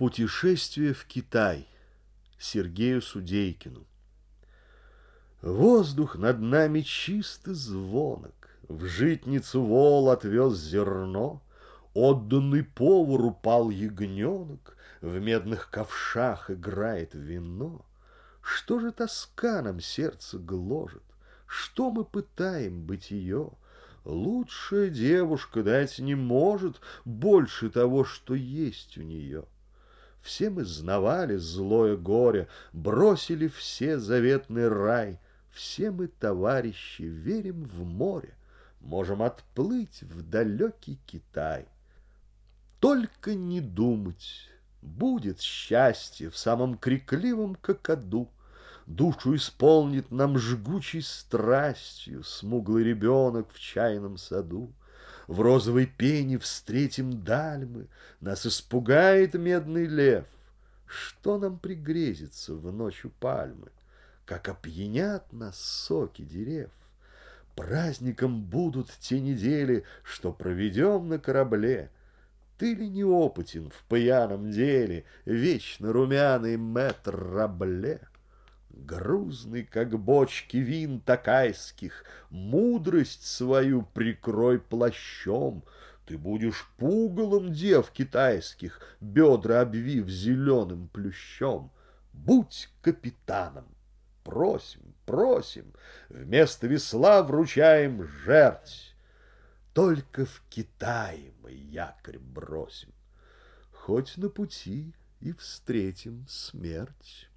Путешествие в Китай Сергею Судейкину. Воздух над нами чист и звонок, В житницу вол отвез зерно, Отданный повару пал ягненок, В медных ковшах играет вино. Что же тоска нам сердце гложет? Что мы пытаем бытие? Лучшая девушка дать не может Больше того, что есть у нее. Все мы знавали злое горе, Бросили все заветный рай. Все мы, товарищи, верим в море, Можем отплыть в далекий Китай. Только не думать, будет счастье В самом крикливом какаду. Душу исполнит нам жгучей страстью Смуглый ребенок в чайном саду. В розовой пене встретим даль мы, Нас испугает медный лев. Что нам пригрезится в ночь у пальмы? Как опьянят нас соки дерев. Праздником будут те недели, Что проведем на корабле. Ты ли не опытен в пьяном деле, Вечно румяный мэтр Рабле? Грузный, как бочки вин такайских, Мудрость свою прикрой плащом. Ты будешь пугалом дев китайских, Бедра обвив зеленым плющом. Будь капитаном, просим, просим, Вместо весла вручаем жерть. Только в Китае мы якорь бросим, Хоть на пути и встретим смерть.